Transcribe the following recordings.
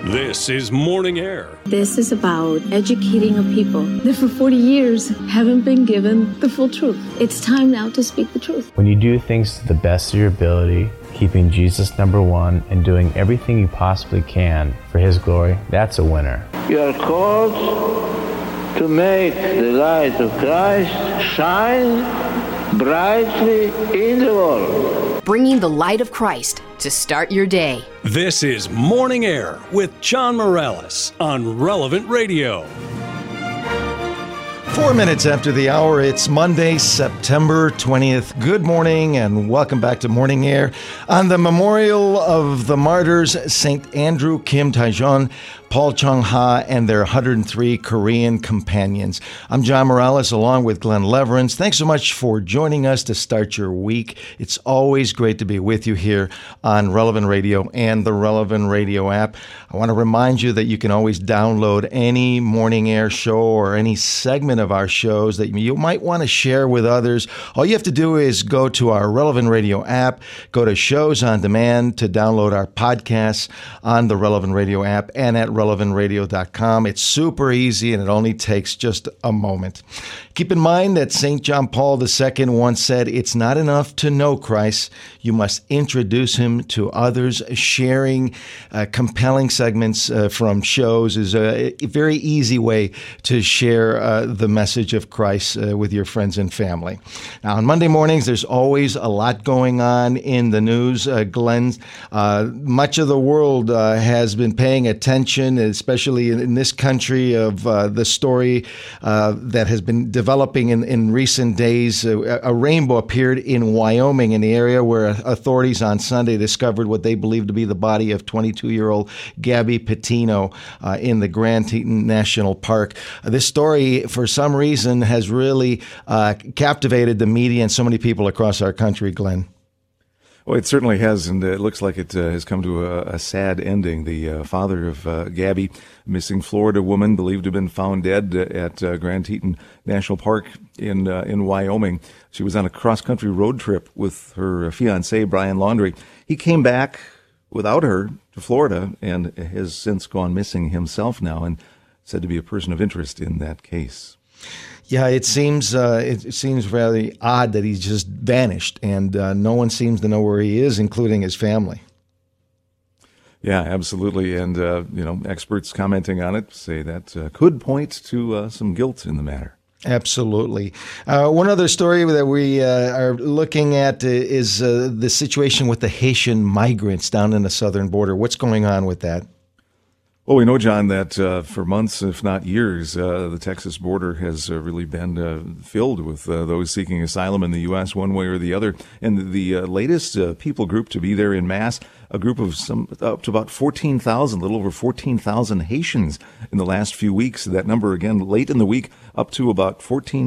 This is Morning Air. This is about educating a people that for 40 years haven't been given the full truth. It's time now to speak the truth. When you do things to the best of your ability, keeping Jesus number one and doing everything you possibly can for His glory, that's a winner. You are called to make the light of Christ shine brightly in the world. Bringing the light of Christ to start your day. This is Morning Air with John Morales on Relevant Radio. 4 minutes after the hour, it's Monday, September 20th. Good morning and welcome back to Morning Air. On the memorial of the martyrs, St. Andrew Kim Taejon, Paul Chung-ha, and their 103 Korean companions. I'm John Morales along with Glenn Leverance. Thanks so much for joining us to start your week. It's always great to be with you here on Relevant Radio and the Relevant Radio app. I want to remind you that you can always download any Morning Air show or any segment of our shows that you might want to share with others. All you have to do is go to our Relevant Radio app, go to Shows on Demand to download our podcasts on the Relevant Radio app and at relevantradio.com. It's super easy and it only takes just a moment. Keep in mind that St. John Paul II once said, "It's not enough to know Christ. You must introduce him to others." Sharing compelling segments from shows is a very easy way to share the message of Christ with your friends and family. Now, on Monday mornings, there's always a lot going on in the news. Glenn, much of the world has been paying attention, especially in this country, of the story that has been developing in recent days. A rainbow appeared in Wyoming, in the area where authorities on Sunday discovered what they believe to be the body of 22-year-old Gabby Petito in the Grand Teton National Park. This story, for some reason, has really captivated the media and so many people across our country, Glenn. Well, it certainly has, and it looks like it has come to a sad ending. The father of Gabby, missing Florida woman, believed to have been found dead at Grand Teton National Park in Wyoming. She was on a cross-country road trip with her fiancé, Brian Laundrie. He came back without her to Florida and has since gone missing himself now, and said to be a person of interest in that case. Yeah, it seems really odd that he's just vanished, and no one seems to know where he is, including his family. Yeah, absolutely. And, experts commenting on it say that could point to some guilt in the matter. Absolutely. One other story that we are looking at is the situation with the Haitian migrants down in the southern border. What's going on with that? Well, we know, John, that for months, if not years, the Texas border has really been filled with those seeking asylum in the U.S. one way or the other. And the latest people group to be there in mass, a group of up to about 14,000, a little over 14,000 Haitians in the last few weeks. That number, again, late in the week, up to about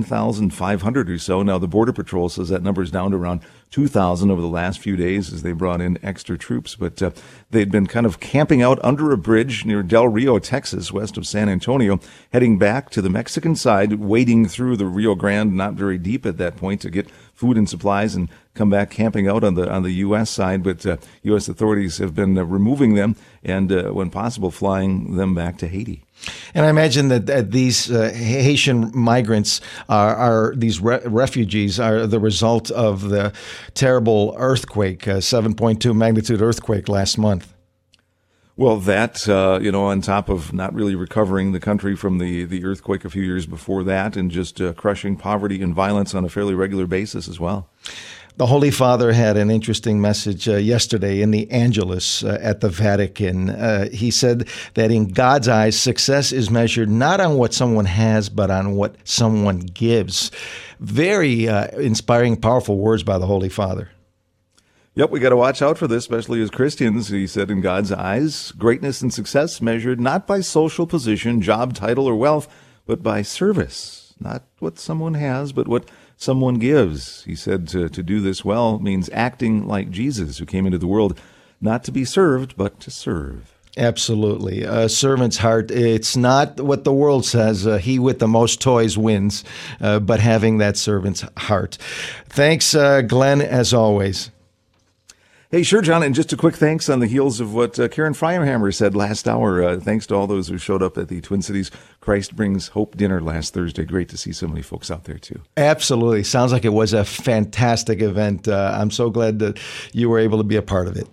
14,500 or so. Now, the Border Patrol says that number is down to around 2,000 over the last few days as they brought in extra troops. But they'd been kind of camping out under a bridge near Del Rio, Texas, west of San Antonio, heading back to the Mexican side, wading through the Rio Grande, not very deep at that point, to get food and supplies and come back camping out on the U.S. side. But U.S. authorities have been removing them and, when possible, flying them back to Haiti. And I imagine that these Haitian migrants are these refugees are the result of the terrible earthquake, 7.2 magnitude earthquake last month. Well, that, on top of not really recovering the country from the earthquake a few years before that, and just crushing poverty and violence on a fairly regular basis as well. The Holy Father had an interesting message yesterday in the Angelus at the Vatican. He said that in God's eyes, success is measured not on what someone has, but on what someone gives. Very inspiring, powerful words by the Holy Father. Yep, we got to watch out for this, especially as Christians. He said, in God's eyes, greatness and success measured not by social position, job title, or wealth, but by service. Not what someone has, but what someone gives. He said to do this well means acting like Jesus, who came into the world not to be served, but to serve. Absolutely. A servant's heart, it's not what the world says, he with the most toys wins, but having that servant's heart. Thanks, Glenn, as always. Hey, sure, John, and just a quick thanks on the heels of what Karen Freihammer said last hour. Thanks to all those who showed up at the Twin Cities Christ Brings Hope dinner last Thursday. Great to see so many folks out there, too. Absolutely. Sounds like it was a fantastic event. I'm so glad that you were able to be a part of it.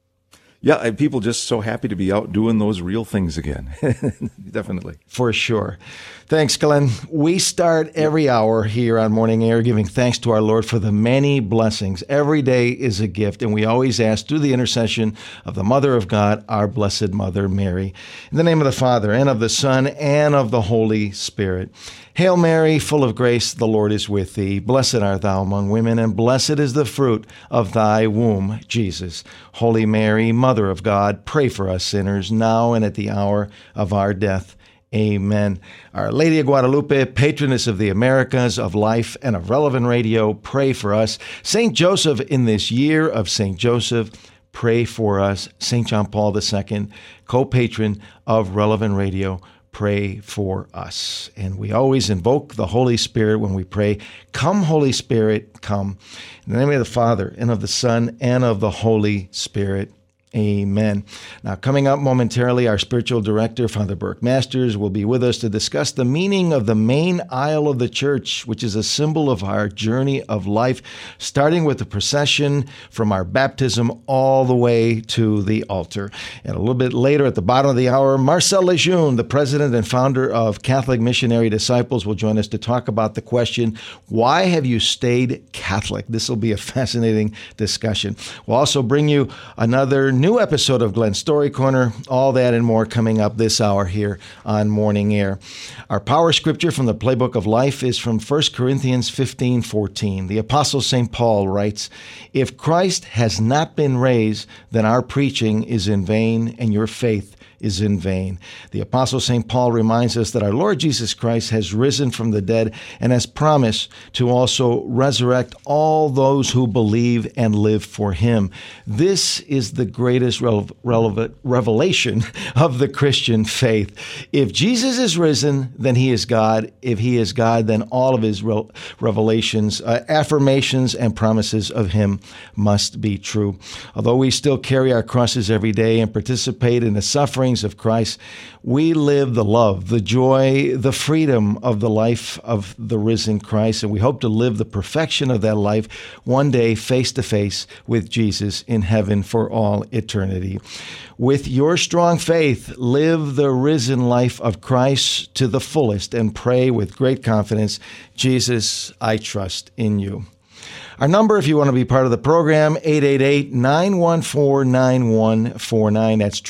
Yeah, and people just so happy to be out doing those real things again. Definitely. For sure. Thanks, Glenn. We start every hour here on Morning Air giving thanks to our Lord for the many blessings. Every day is a gift, and we always ask through the intercession of the Mother of God, our Blessed Mother Mary. In the name of the Father, and of the Son, and of the Holy Spirit. Hail Mary, full of grace, the Lord is with thee. Blessed art thou among women, and blessed is the fruit of thy womb, Jesus. Holy Mary, Mother of God, pray for us sinners, now and at the hour of our death. Amen. Our Lady of Guadalupe, patroness of the Americas, of life, and of Relevant Radio, pray for us. St. Joseph, in this year of St. Joseph, pray for us. St. John Paul II, co-patron of Relevant Radio, pray for us. And we always invoke the Holy Spirit when we pray. Come, Holy Spirit, come. In the name of the Father, and of the Son, and of the Holy Spirit. Amen. Now, coming up momentarily, our spiritual director, Father Burke Masters, will be with us to discuss the meaning of the main aisle of the church, which is a symbol of our journey of life, starting with the procession from our baptism all the way to the altar. And a little bit later, at the bottom of the hour, Marcel Lejeune, the president and founder of Catholic Missionary Disciples, will join us to talk about the question, why have you stayed Catholic? This will be a fascinating discussion. We'll also bring you another new episode of Glenn's Story Corner. All that and more coming up this hour here on Morning Air. Our power scripture from the Playbook of Life is from 1 Corinthians 15:14. The Apostle St. Paul writes, "If Christ has not been raised, then our preaching is in vain, and your faith is in vain." The Apostle St. Paul reminds us that our Lord Jesus Christ has risen from the dead and has promised to also resurrect all those who believe and live for him. This is the greatest revelation of the Christian faith. If Jesus is risen, then he is God. If he is God, then all of his revelations, affirmations, and promises of him must be true. Although we still carry our crosses every day and participate in the suffering of Christ, we live the love, the joy, the freedom of the life of the risen Christ, and we hope to live the perfection of that life one day face to face with Jesus in heaven for all eternity. With your strong faith, live the risen life of Christ to the fullest and pray with great confidence, "Jesus, I trust in you." Our number, if you want to be part of the program, 888-914-9149. That's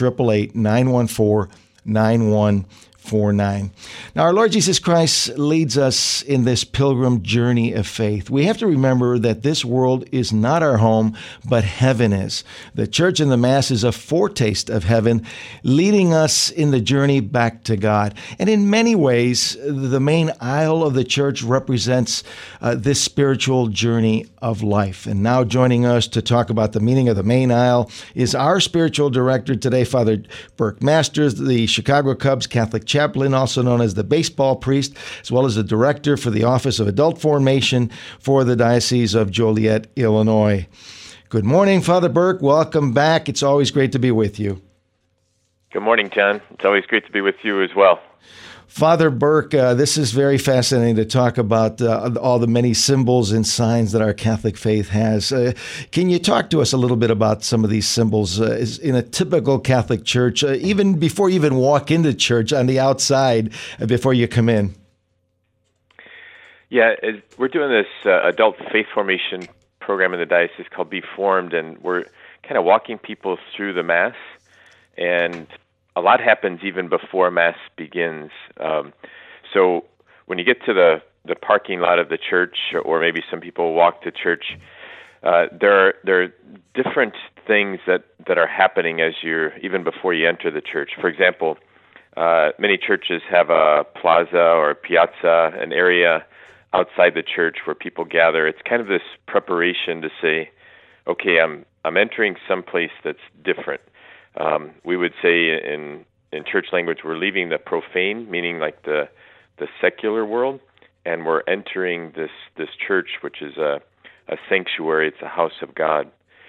888-914-9149. Now, our Lord Jesus Christ leads us in this pilgrim journey of faith. We have to remember that this world is not our home, but heaven is. The church and the Mass is a foretaste of heaven, leading us in the journey back to God. And in many ways, the main aisle of the church represents this spiritual journey of life. And now joining us to talk about the meaning of the main aisle is our spiritual director today, Father Burke Masters, the Chicago Cubs Catholic chaplain, also known as the baseball priest, as well as the director for the Office of Adult Formation for the Diocese of Joliet, Illinois. Good morning, Father Burke. Welcome back. It's always great to be with you. Good morning, John. It's always great to be with you as well. Father Burke, this is very fascinating to talk about all the many symbols and signs that our Catholic faith has. Can you talk to us a little bit about some of these symbols in a typical Catholic church, even before you even walk into church, on the outside, before you come in? Yeah, we're doing this adult faith formation program in the diocese called Be Formed, and we're kind of walking people through the Mass, and a lot happens even before Mass begins. So when you get to the parking lot of the church, or maybe some people walk to church, there are different things that are happening as even before you enter the church. For example, many churches have a plaza or a piazza, an area outside the church where people gather. It's kind of this preparation to say, okay, I'm entering someplace that's different. We would say in church language, we're leaving the profane, meaning like the secular world, and we're entering this church, which is a sanctuary. It's a house of God.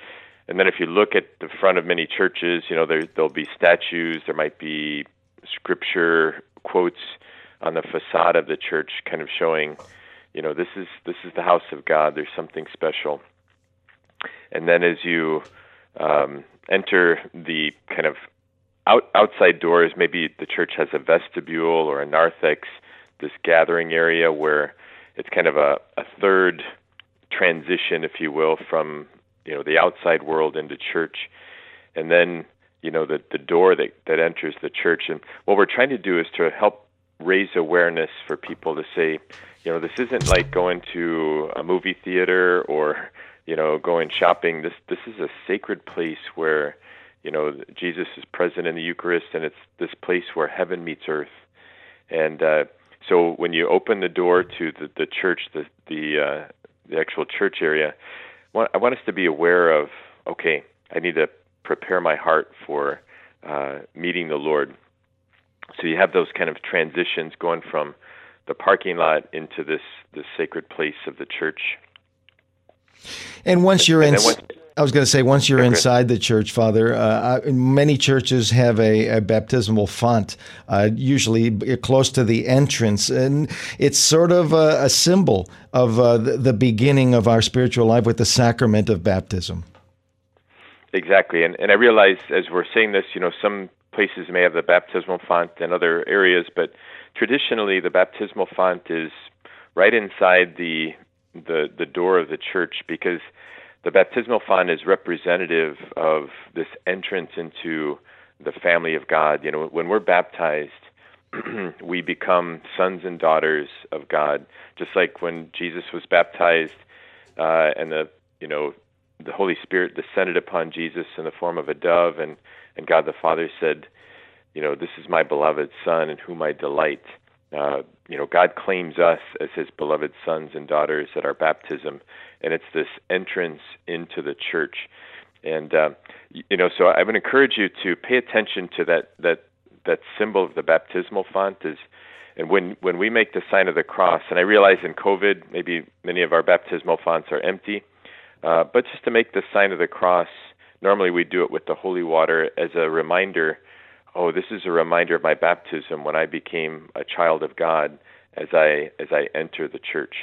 And then if you look at the front of many churches, there'll be statues, there might be scripture quotes on the facade of the church, kind of showing, this is the house of God. There's something special. And then as you enter the kind of outside doors, maybe the church has a vestibule or a narthex, this gathering area where it's kind of a third transition, if you will, from the outside world into church. And then the door that enters the church. And what we're trying to do is to help raise awareness for people to say, this isn't like going to a movie theater or going shopping. This is a sacred place where Jesus is present in the Eucharist, and it's this place where heaven meets earth. And so when you open the door to the church, the actual church area, I want us to be aware of, okay, I need to prepare my heart for meeting the Lord. So you have those kind of transitions going from the parking lot into this sacred place of the church. And once you're in, I was going to say, once you're inside the church, Father, many churches have a baptismal font, usually close to the entrance, and it's sort of a symbol of the beginning of our spiritual life with the sacrament of baptism. Exactly, and I realize as we're saying this, some places may have the baptismal font in other areas, but traditionally the baptismal font is right inside the door of the church, because the baptismal font is representative of this entrance into the family of God. When we're baptized, we become sons and daughters of God, just like when Jesus was baptized, and the Holy Spirit descended upon Jesus in the form of a dove, and God the Father said, this is my beloved Son in whom I delight. God claims us as his beloved sons and daughters at our baptism, and it's this entrance into the church. And so I would encourage you to pay attention to that symbol of the baptismal font. And when we make the sign of the cross, and I realize in COVID maybe many of our baptismal fonts are empty, but just to make the sign of the cross, normally we do it with the holy water as a reminder. Oh, this is a reminder of my baptism when I became a child of God as I enter the church.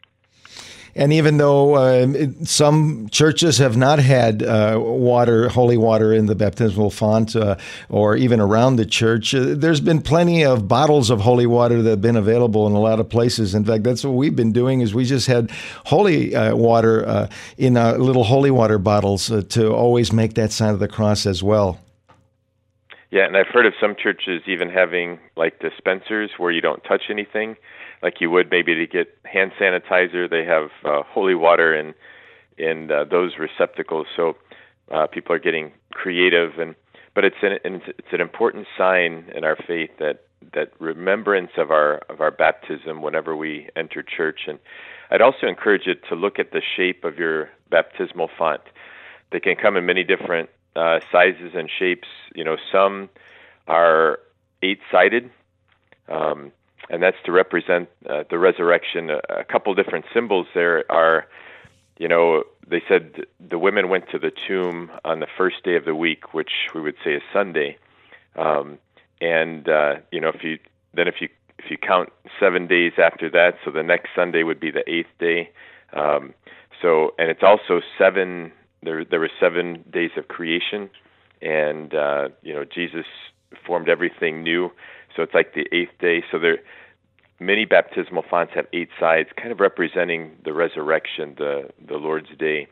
And even though some churches have not had holy water in the baptismal font or even around the church, there's been plenty of bottles of holy water that have been available in a lot of places. In fact, that's what we've been doing, is we just had holy water in little holy water bottles to always make that sign of the cross as well. Yeah, and I've heard of some churches even having like dispensers where you don't touch anything, like you would maybe to get hand sanitizer. They have holy water in those receptacles. So people are getting creative, but it's an important sign in our faith that remembrance of our baptism whenever we enter church. And I'd also encourage you to look at the shape of your baptismal font. They can come in many different sizes and shapes. Some are 8-sided, and that's to represent the resurrection. A couple different symbols there are, they said the women went to the tomb on the first day of the week, which we would say is Sunday, and if you count 7 days after that, so the next Sunday would be the 8th day. And it's also 7. There were 7 days of creation, and Jesus formed everything new. So it's like the 8th day. So many baptismal fonts have 8 sides, kind of representing the resurrection, the Lord's Day.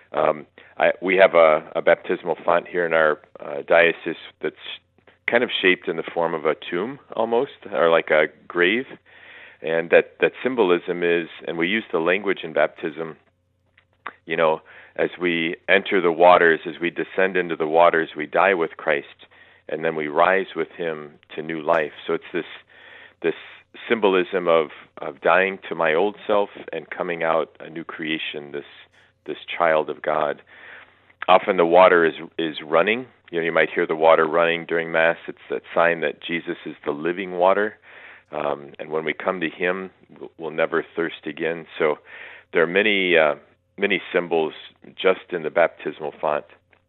We have a baptismal font here in our diocese that's kind of shaped in the form of a tomb, almost, or like a grave, and that symbolism is, and we use the language in baptism, as we enter the waters, as we descend into the waters, we die with Christ, and then we rise with him to new life. So it's this symbolism of dying to my old self and coming out a new creation, this child of God. Often the water is running. You might hear the water running during Mass. It's that sign that Jesus is the living water, and when we come to him, we'll never thirst again. So there are many symbols just in the baptismal font.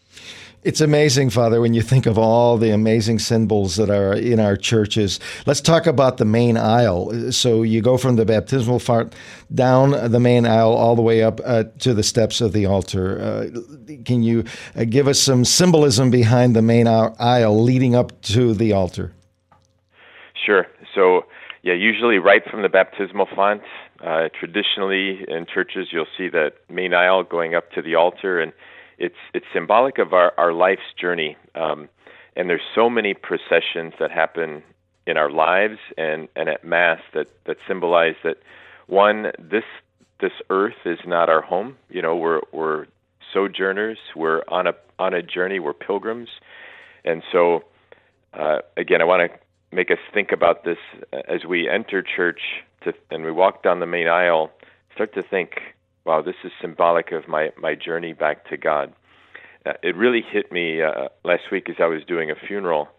It's amazing, Father, when you think of all the amazing symbols that are in our churches. Let's talk about the main aisle. So you go from the baptismal font down the main aisle all the way up to the steps of the altar. Can you give us some symbolism behind the main aisle leading up to the altar? Sure. So, usually right from the baptismal font, traditionally in churches you'll see that main aisle going up to the altar, and it's symbolic of our life's journey. And there's so many processions that happen in our lives and at Mass that symbolize that, one, this earth is not our home. We're sojourners. We're on a journey. We're pilgrims. And so, again, I want to make us think about this as we enter church and we walk down the main aisle. Start to think, wow, this is symbolic of my journey back to God. It really hit me last week as I was doing a funeral.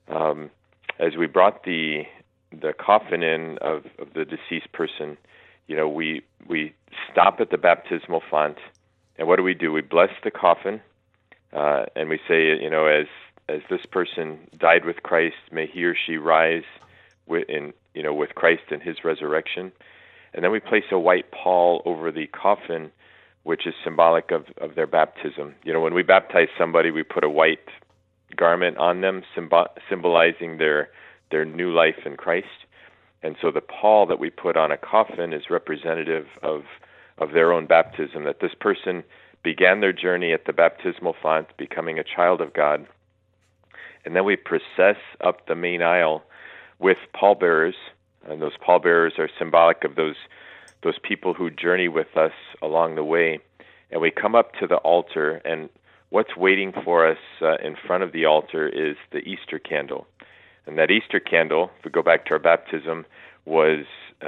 As we brought the coffin in of the deceased person, we stop at the baptismal font, and what do? We bless the coffin, and we say, as this person died with Christ, may he or she rise with Christ in his resurrection. And then we place a white pall over the coffin, which is symbolic of their baptism. When we baptize somebody, we put a white garment on them, symbolizing their new life in Christ. And so the pall that we put on a coffin is representative of their own baptism, that this person began their journey at the baptismal font, becoming a child of God. And then we process up the main aisle with pallbearers, and those pallbearers are symbolic of those people who journey with us along the way. And we come up to the altar, and what's waiting for us in front of the altar is the Easter candle. And that Easter candle, if we go back to our baptism, was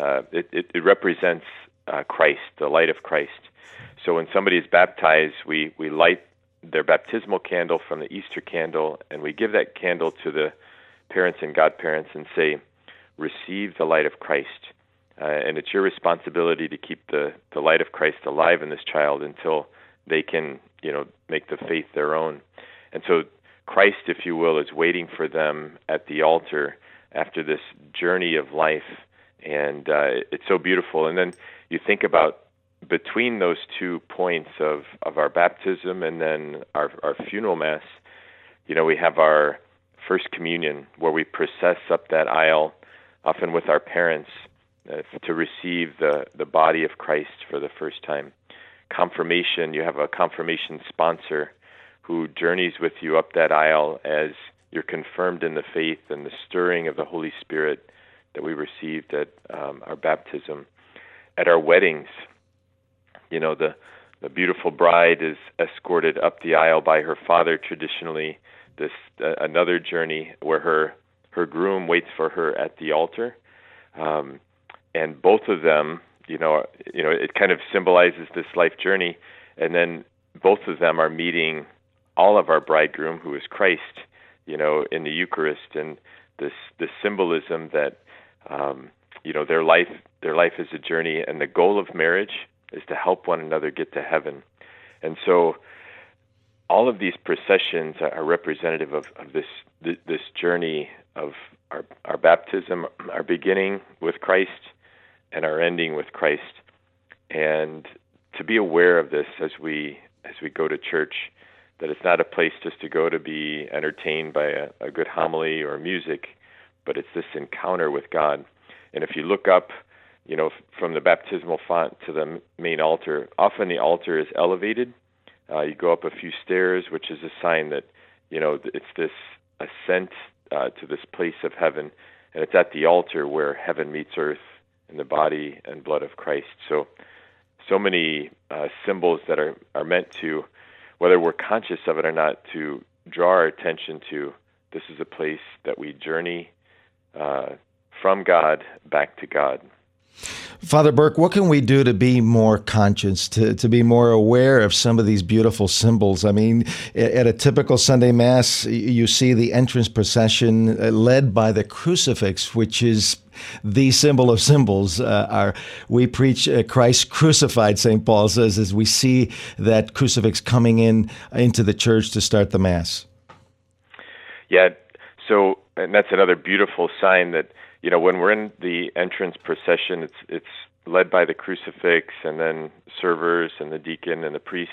it represents Christ, the light of Christ. So when somebody is baptized, we light their baptismal candle from the Easter candle, and we give that candle to the parents and godparents and say, receive the light of Christ. And it's your responsibility to keep the light of Christ alive in this child until they can, make the faith their own. And so Christ, if you will, is waiting for them at the altar after this journey of life. And it's so beautiful. And then you think about between those 2 points of our baptism and then our funeral Mass, we have our First Communion, where we process up that aisle, often with our parents, to receive the body of Christ for the first time. Confirmation, you have a confirmation sponsor who journeys with you up that aisle as you're confirmed in the faith and the stirring of the Holy Spirit that we received at our baptism. At our weddings, the beautiful bride is escorted up the aisle by her father traditionally. This another journey where her groom waits for her at the altar, and both of them, it kind of symbolizes this life journey. And then both of them are meeting all of our bridegroom, who is Christ, in the Eucharist, and this symbolism that their life is a journey, and the goal of marriage is to help one another get to heaven. And so all of these processions are representative of this journey of our baptism, our beginning with Christ and our ending with Christ. And to be aware of this as we go to church, that it's not a place just to go to be entertained by a good homily or music, but it's this encounter with God. And if you look up, from the baptismal font to the main altar, often the altar is elevated. You go up a few stairs, which is a sign that, it's this ascent to this place of heaven. And it's at the altar where heaven meets earth in the body and blood of Christ. So many symbols that are meant to, whether we're conscious of it or not, to draw our attention to, this is a place that we journey from God back to God. Father Burke, what can we do to be more conscious, to be more aware of some of these beautiful symbols? I mean, at a typical Sunday Mass, you see the entrance procession led by the crucifix, which is the symbol of symbols. We preach Christ crucified, St. Paul says, as we see that crucifix coming into the church to start the Mass. Yeah, so, and that's another beautiful sign that, you know, when we're in the entrance procession, it's led by the crucifix and then servers and the deacon and the priest.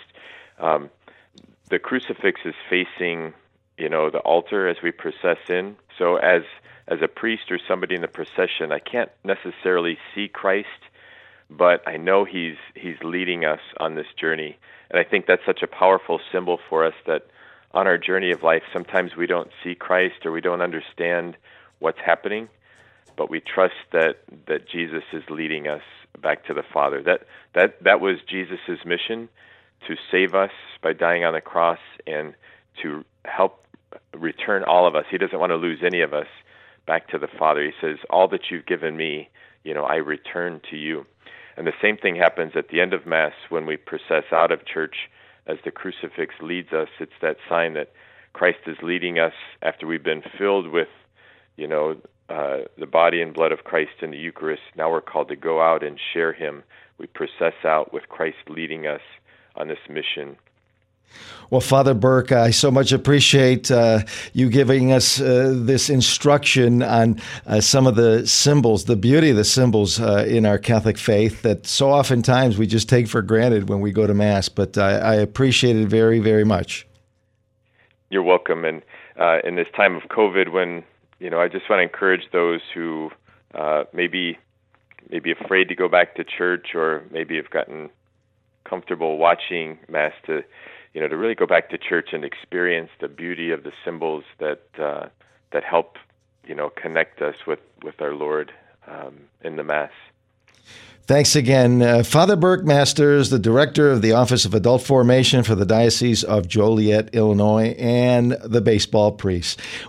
The crucifix is facing, you know, the altar as we process in. So as a priest or somebody in the procession, I can't necessarily see Christ, but I know he's leading us on this journey. And I think that's such a powerful symbol for us that on our journey of life, sometimes we don't see Christ or we don't understand what's happening, but we trust that Jesus is leading us back to the Father. That was Jesus' mission, to save us by dying on the cross and to help return all of us. He doesn't want to lose any of us back to the Father. He says, all that you've given me, you know, I return to you. And the same thing happens at the end of Mass when we process out of church as the crucifix leads us. It's that sign that Christ is leading us after we've been filled with, you know, the body and blood of Christ in the Eucharist. Now we're called to go out and share him. We process out with Christ leading us on this mission. Well, Father Burke, I so much appreciate you giving us this instruction on some of the symbols, the beauty of the symbols in our Catholic faith that so oftentimes we just take for granted when we go to Mass. But I appreciate it very, very much. You're welcome. And in this time of COVID, when, you know, I just want to encourage those who maybe afraid to go back to church or maybe have gotten comfortable watching Mass to really go back to church and experience the beauty of the symbols that help, you know, connect us with our Lord in the Mass. Thanks again. Father Burke Masters, the Director of the Office of Adult Formation for the Diocese of Joliet, Illinois, and the Baseball Priest.